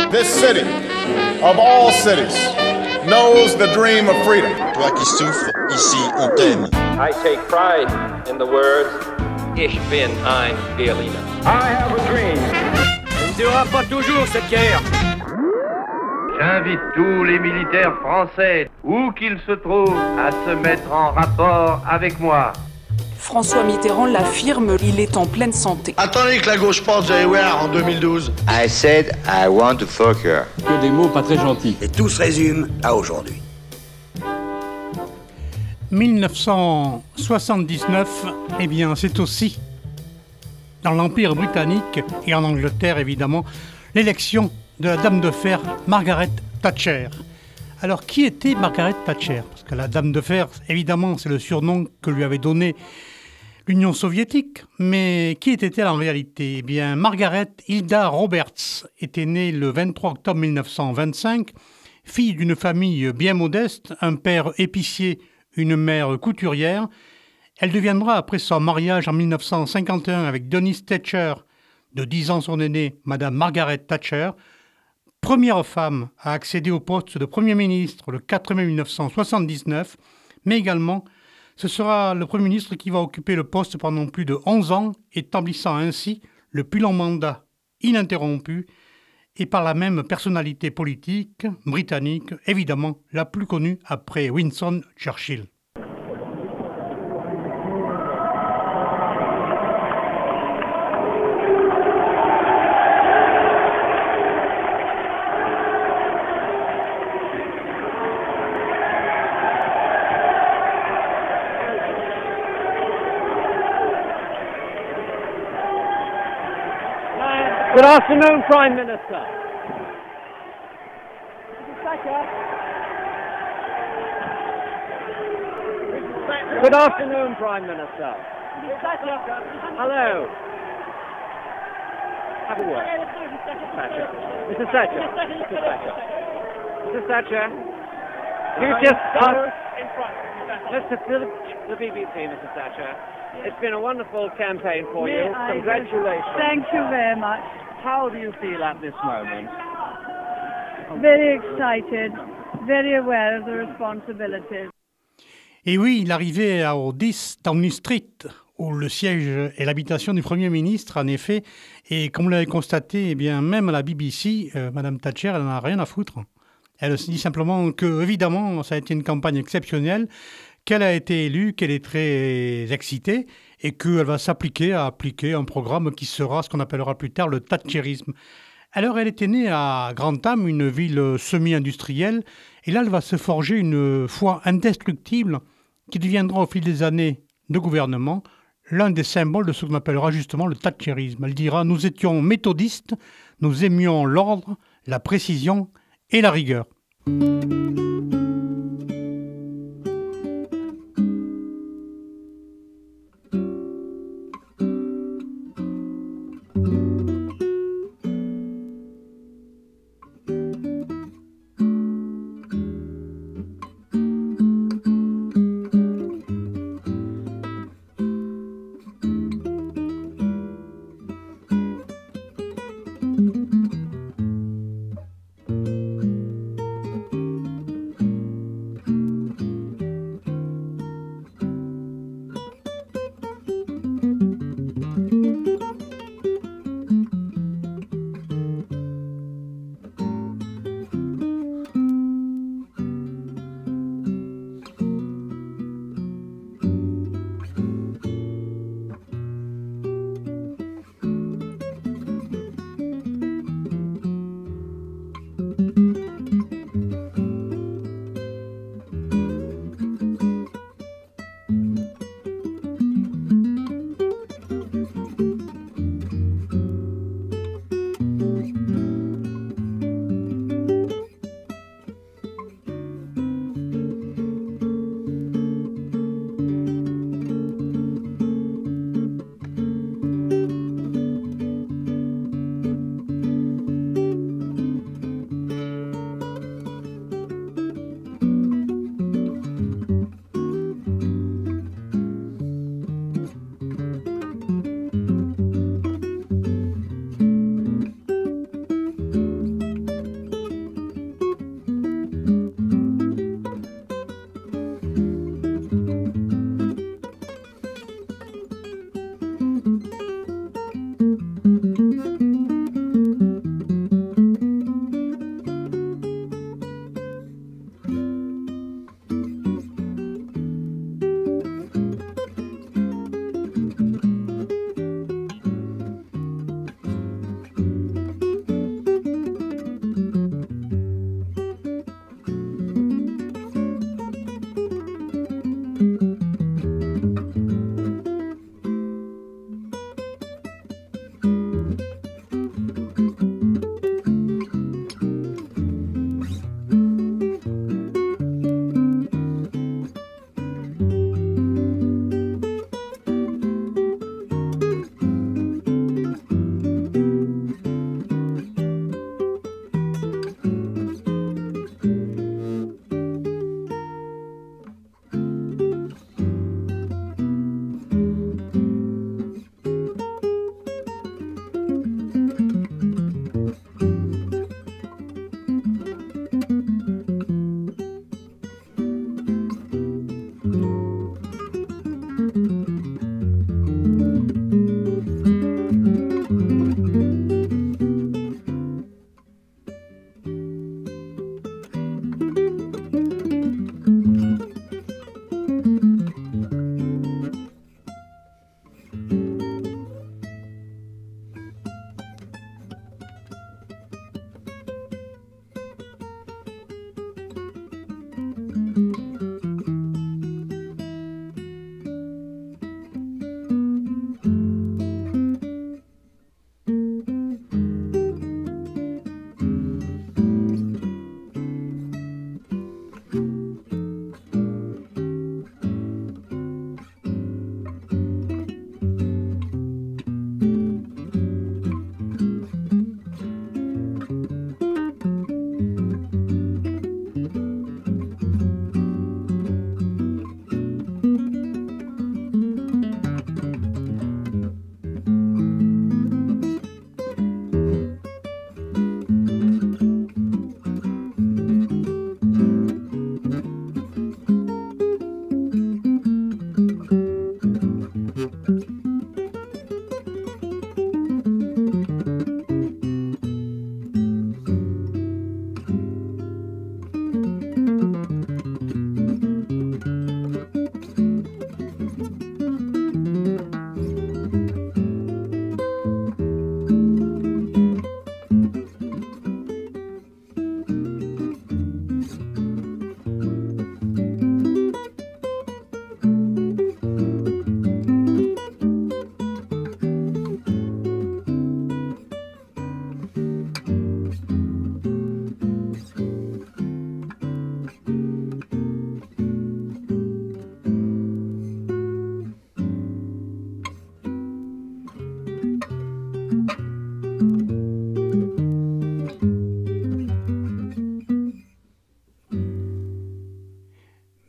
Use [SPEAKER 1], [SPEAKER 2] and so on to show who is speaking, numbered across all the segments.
[SPEAKER 1] This city, of all cities, knows the dream of freedom.
[SPEAKER 2] Toi qui souffres, ici on t'aime.
[SPEAKER 3] I take pride in the words Ich bin ein Berliner.
[SPEAKER 4] I have a dream.
[SPEAKER 5] Elle ne durera pas toujours cette guerre.
[SPEAKER 6] J'invite tous les militaires français, où qu'ils se trouvent, à se mettre en rapport avec moi.
[SPEAKER 7] François Mitterrand l'affirme, il est en pleine santé.
[SPEAKER 2] Attendez que la gauche porte Jayware en 2012.
[SPEAKER 8] I said I want to fuck her.
[SPEAKER 9] Que des mots pas très gentils.
[SPEAKER 10] Et tout se résume à aujourd'hui.
[SPEAKER 11] 1979, eh bien c'est aussi dans l'Empire britannique et en Angleterre évidemment l'élection de la Dame de Fer Margaret Thatcher. Alors qui était Margaret Thatcher ? Parce que la Dame de Fer, évidemment, c'est le surnom que lui avait donné l'Union soviétique. Mais qui était-elle en réalité ? Eh bien, Margaret Hilda Roberts était née le 23 octobre 1925, fille d'une famille bien modeste, un père épicier, une mère couturière. Elle deviendra, après son mariage en 1951 avec Dennis Thatcher, de 10 ans son aînée, Madame Margaret Thatcher, première femme à accéder au poste de Premier ministre le 4 mai 1979, mais également ce sera le Premier ministre qui va occuper le poste pendant plus de 11 ans, établissant ainsi le plus long mandat ininterrompu et par la même personnalité politique britannique, évidemment la plus connue après Winston Churchill.
[SPEAKER 12] Good afternoon, Prime Minister. Good afternoon, Prime Minister. Hello. Have a word. Mrs. Thatcher. Mrs. Thatcher. You just Mr. Philip, the BBC, Mrs. Thatcher. It's been a wonderful campaign for you. Congratulations.
[SPEAKER 13] Thank you very much.
[SPEAKER 12] How do you feel at this moment?
[SPEAKER 13] Very excited, very aware of the responsibilities.
[SPEAKER 11] Et oui, il arrivait au 10 Downing Street, où le siège est l'habitation du Premier ministre, en effet. Et comme vous l'avez constaté, eh bien, même à la BBC, Madame Thatcher, elle n'en a rien à foutre. Elle se dit simplement que, évidemment, ça a été une campagne exceptionnelle, qu'elle a été élue, qu'elle est très excitée et qu'elle va s'appliquer à appliquer un programme qui sera ce qu'on appellera plus tard le thatcherisme. Alors, elle était née à Grantham, une ville semi-industrielle, et là, elle va se forger une foi indestructible qui deviendra au fil des années de gouvernement l'un des symboles de ce qu'on appellera justement le thatcherisme. Elle dira « Nous étions méthodistes, nous aimions l'ordre, la précision et la rigueur ».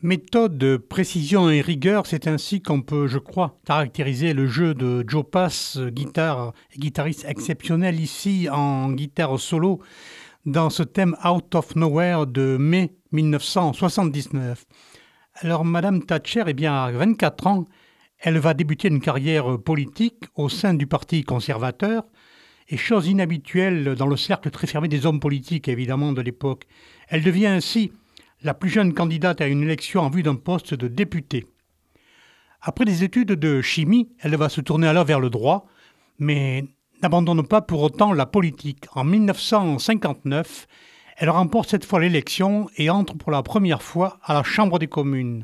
[SPEAKER 11] Méthode, précision et rigueur, c'est ainsi qu'on peut, je crois, caractériser le jeu de Joe Pass, guitariste exceptionnel ici en guitare solo, dans ce thème Out of Nowhere de mai 1979. Alors, Madame Thatcher, eh bien, à 24 ans, elle va débuter une carrière politique au sein du Parti conservateur, et chose inhabituelle dans le cercle très fermé des hommes politiques, évidemment, de l'époque. Elle devient ainsi la plus jeune candidate à une élection en vue d'un poste de député. Après des études de chimie, elle va se tourner alors vers le droit, mais n'abandonne pas pour autant la politique. En 1959, elle remporte cette fois l'élection et entre pour la première fois à la Chambre des communes.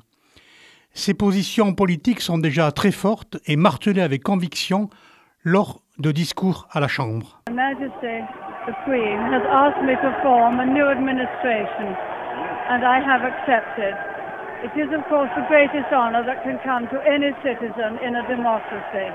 [SPEAKER 11] Ses positions politiques sont déjà très fortes et martelées avec conviction lors de discours à la Chambre.
[SPEAKER 13] Her Majesty the Queen has asked me to form a new administration, and I have accepted. It is, of course, the greatest honor that can come to any citizen in a democracy.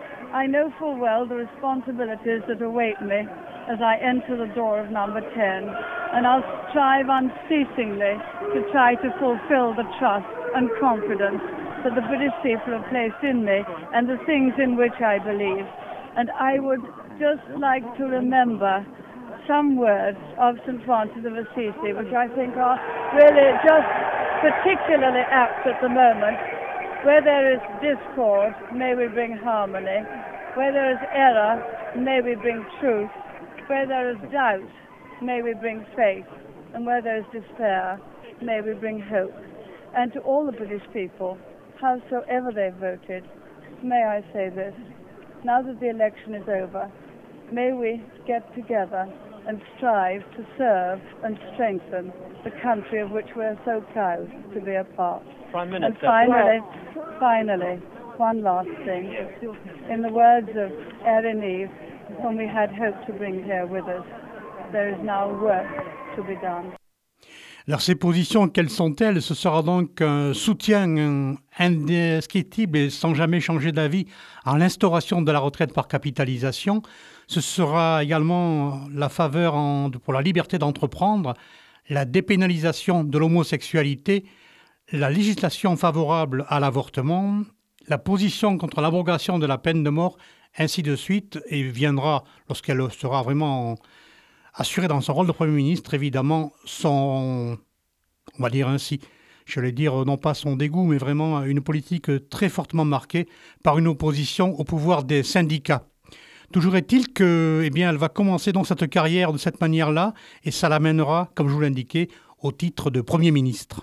[SPEAKER 13] I know full well the responsibilities that await me as I enter the door of number 10, and I'll strive unceasingly to try to fulfill the trust and confidence that the British people have placed in me and the things in which I believe. And I would just like to remember some words of St. Francis of Assisi, which I think are really just particularly apt at the moment. Where there is discord, may we bring harmony. Where there is error, may we bring truth. Where there is doubt, may we bring faith. And where there is despair, may we bring hope. And to all the British people, howsoever they voted, may I say this: now that the election is over, may we get together and strive to serve and strengthen the country of which we are so proud to be a part.
[SPEAKER 12] Prime Minister.
[SPEAKER 13] And finally, one last thing. In the words of Erin Eve, whom we had hoped to bring here with us, there is now work to be done.
[SPEAKER 11] Alors ces positions, quelles sont-elles? Ce sera donc un soutien indescriptible et sans jamais changer d'avis à l'instauration de la retraite par capitalisation. Ce sera également la faveur pour la liberté d'entreprendre, la dépénalisation de l'homosexualité, la législation favorable à l'avortement, la position contre l'abrogation de la peine de mort, ainsi de suite, et viendra, lorsqu'elle sera vraiment assurée dans son rôle de Premier ministre, évidemment, on va dire ainsi, je vais dire non pas son dégoût, mais vraiment une politique très fortement marquée par une opposition au pouvoir des syndicats. Toujours est-il que, eh bien, elle va commencer donc cette carrière de cette manière-là, et ça l'amènera, comme je vous l'indiquais, au titre de Premier ministre.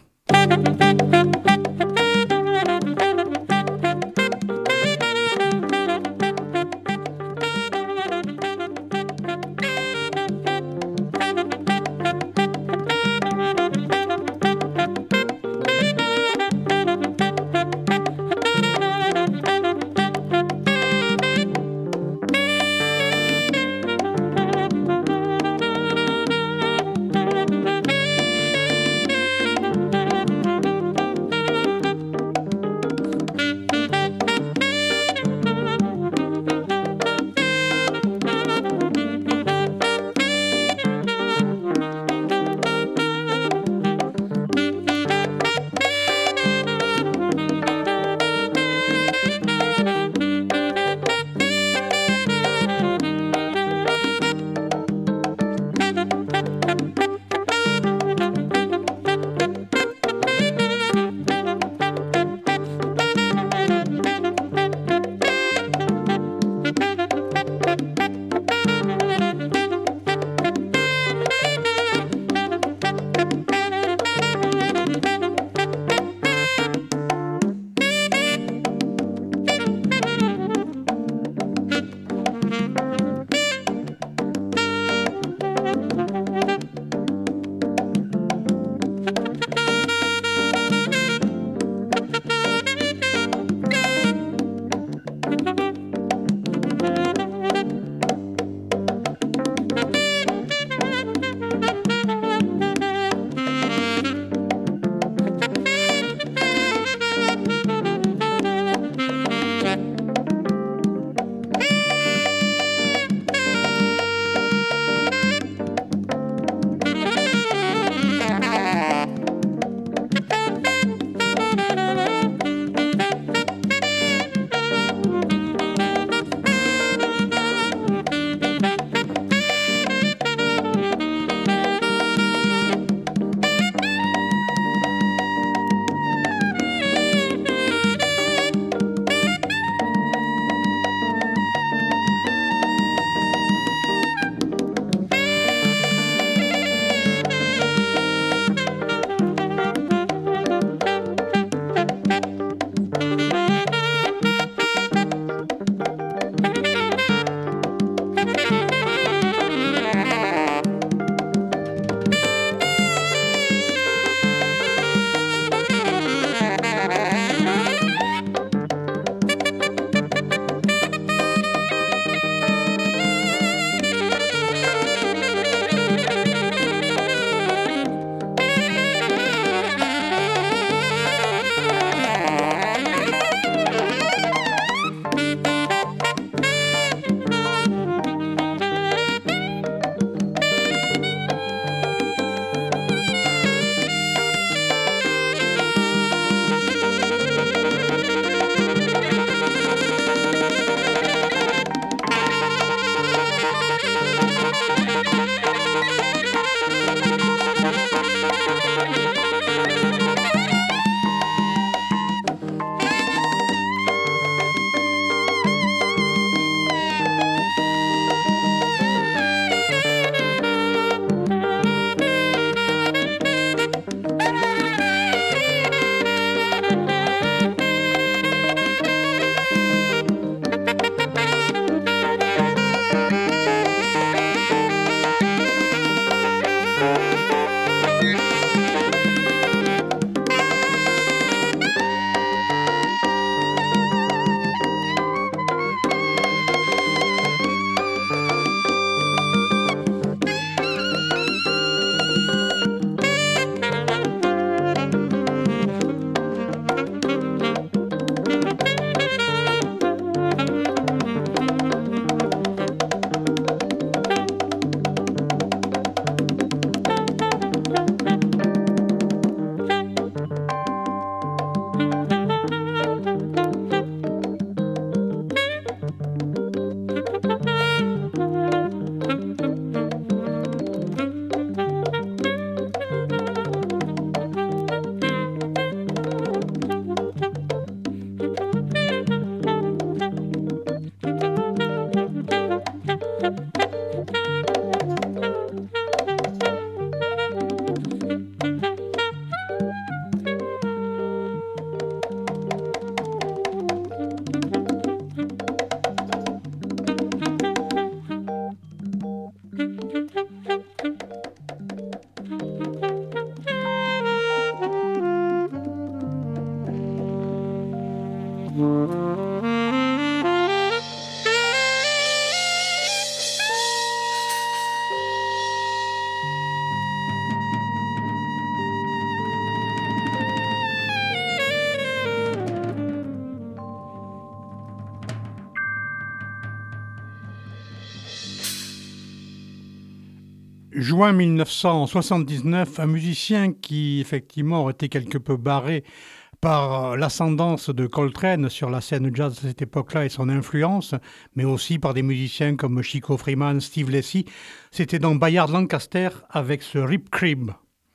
[SPEAKER 11] Juin 1979, un musicien qui effectivement aurait été quelque peu barré par l'ascendance de Coltrane sur la scène jazz à cette époque-là et son influence, mais aussi par des musiciens comme Chico Freeman, Steve Lacy. C'était dans Bayard Lancaster avec ce Rip Crib.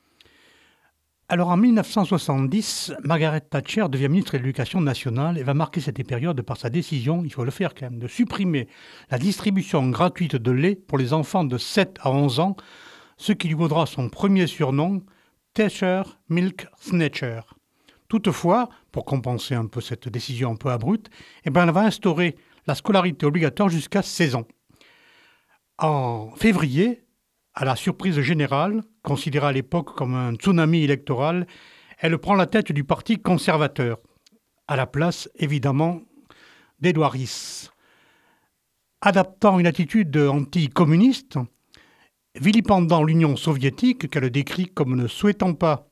[SPEAKER 11] Alors en 1970, Margaret Thatcher devient ministre de l'Éducation nationale et va marquer cette période par sa décision, il faut le faire quand même, de supprimer la distribution gratuite de lait pour les enfants de 7 à 11 ans, ce qui lui vaudra son premier surnom, Thatcher Milk Snatcher. Toutefois, pour compenser un peu cette décision un peu abrupte, elle va instaurer la scolarité obligatoire jusqu'à 16 ans. En février, à la surprise générale, considérée à l'époque comme un tsunami électoral, elle prend la tête du parti conservateur, à la place, évidemment, d'Edouard Heath. Adaptant une attitude anticommuniste, vilipendant l'Union soviétique, qu'elle décrit comme ne souhaitant pas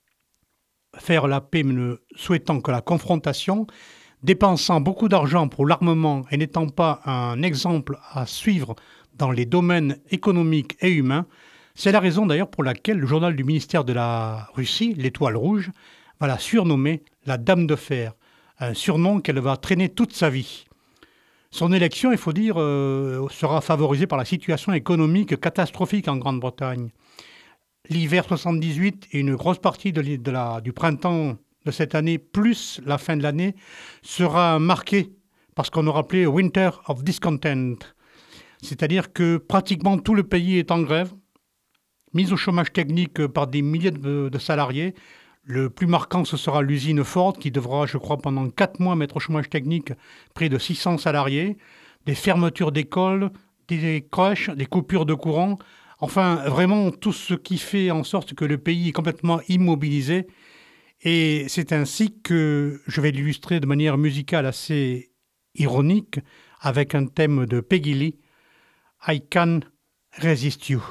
[SPEAKER 11] faire la paix, mais ne souhaitant que la confrontation, dépensant beaucoup d'argent pour l'armement et n'étant pas un exemple à suivre dans les domaines économiques et humains. C'est la raison d'ailleurs pour laquelle le journal du ministère de la Russie, l'Étoile Rouge, va la surnommer la Dame de Fer, un surnom qu'elle va traîner toute sa vie. Son élection, il faut dire, sera favorisée par la situation économique catastrophique en Grande-Bretagne. L'hiver 78 et une grosse partie du printemps de cette année, plus la fin de l'année, sera marquée par ce qu'on aura appelé « Winter of Discontent ». C'est-à-dire que pratiquement tout le pays est en grève, mis au chômage technique par des milliers de salariés. Le plus marquant, ce sera l'usine Ford qui devra, je crois, pendant 4 mois mettre au chômage technique près de 600 salariés, des fermetures d'écoles, des crèches, des coupures de courant, enfin vraiment tout ce qui fait en sorte que le pays est complètement immobilisé. Et c'est ainsi que je vais l'illustrer de manière musicale assez ironique avec un thème de Peggy Lee, I Can Resist You.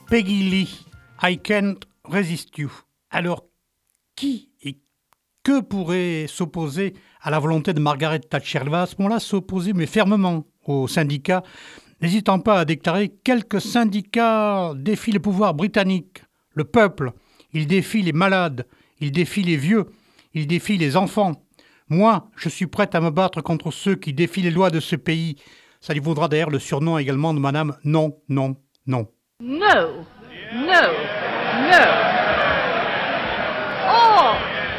[SPEAKER 11] Peggy Lee, I Can't Resist You. Alors, qui et que pourrait s'opposer à la volonté de Margaret Thatcher? Elle va à ce moment-là s'opposer, mais fermement, aux syndicats, n'hésitant pas à déclarer « Quelques syndicats défient le pouvoir britannique, le peuple, ils défient les malades, ils défient les vieux, ils défient les enfants. Moi, je suis prête à me battre contre ceux qui défient les lois de ce pays. » Ça lui vaudra d'ailleurs le surnom également de Madame Non, Non, Non.
[SPEAKER 13] No, no, no. Or.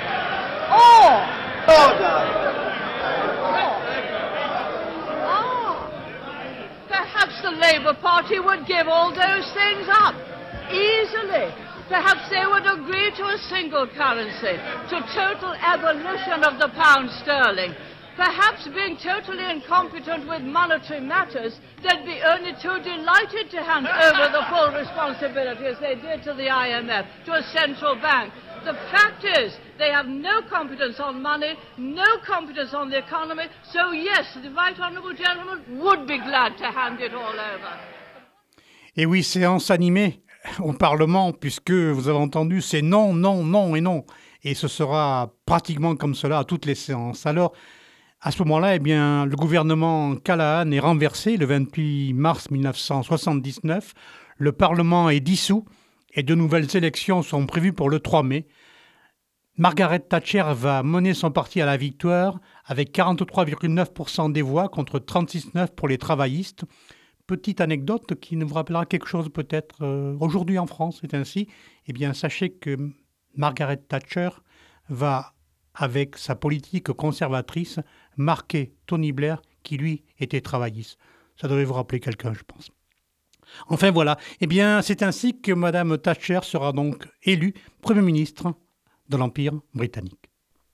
[SPEAKER 13] Perhaps the Labour Party would give all those things up easily. Perhaps they would agree to a single currency, to total abolition of the pound sterling. Perhaps being totally incompetent with monetary matters, they'd be only too delighted to hand over the full responsibility as they did to the IMF, to a central bank. The fact is, they have no competence on money, no competence on the economy, so yes, the right honourable gentleman would be glad to hand it all over.
[SPEAKER 11] Et oui, séance animée au Parlement, puisque vous avez entendu, c'est non, non, non et non. Et ce sera pratiquement comme cela à toutes les séances. Alors, à ce moment-là, eh bien, le gouvernement Callaghan est renversé le 28 mars 1979. Le Parlement est dissous et de nouvelles élections sont prévues pour le 3 mai. Margaret Thatcher va mener son parti à la victoire avec 43,9% des voix contre 36,9% pour les travaillistes. Petite anecdote qui nous rappellera quelque chose peut-être aujourd'hui en France, c'est ainsi. Eh bien, sachez que Margaret Thatcher va, avec sa politique conservatrice, marquer Tony Blair, qui lui était travailliste. Ça devait vous rappeler quelqu'un, je pense. Enfin voilà, eh bien, c'est ainsi que Madame Thatcher sera donc élue Premier ministre de l'Empire britannique.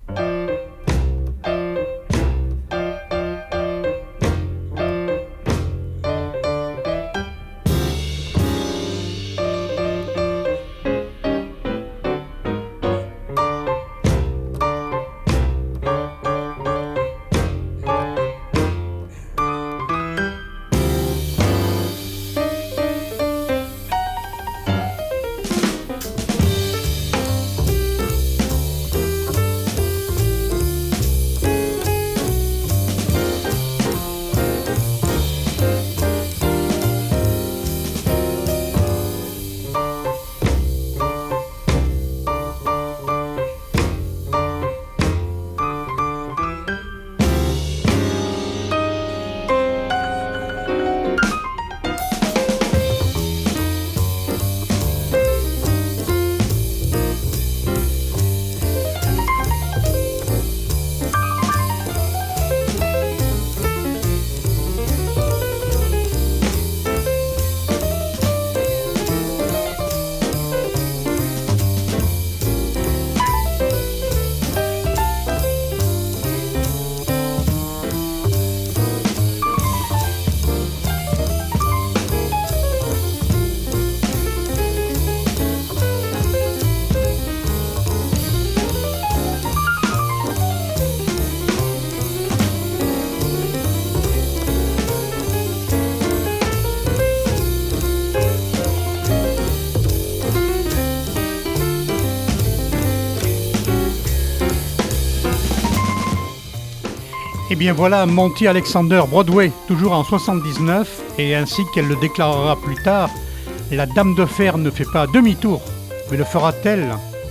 [SPEAKER 11] Eh bien voilà, Monty Alexander Broadway, toujours en 79, et ainsi qu'elle le déclarera plus tard, la Dame de Fer ne fait pas demi-tour, mais le fera-t-elle?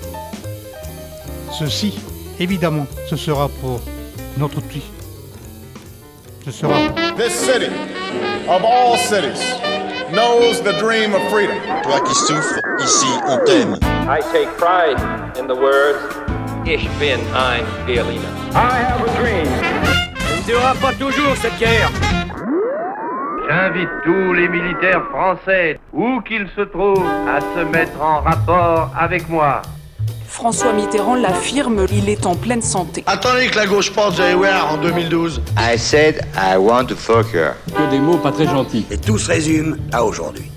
[SPEAKER 11] Ceci, évidemment, ce sera pour notre outil. Ce sera...
[SPEAKER 1] This city, of all cities, knows the dream of freedom.
[SPEAKER 2] Toi qui souffres, ici on t'aime.
[SPEAKER 3] I take pride in the words, Ich bin ein Berliner.
[SPEAKER 5] I have a dream. Elle ne durera pas toujours, cette guerre.
[SPEAKER 6] J'invite tous les militaires français, où qu'ils se trouvent, à se mettre en rapport avec moi.
[SPEAKER 7] François Mitterrand l'affirme, il est en pleine santé.
[SPEAKER 2] Attendez que la gauche parte, vous allez voir, en 2012.
[SPEAKER 8] I said I want to fuck her.
[SPEAKER 4] Que des mots pas très gentils.
[SPEAKER 10] Et tout se résume à aujourd'hui.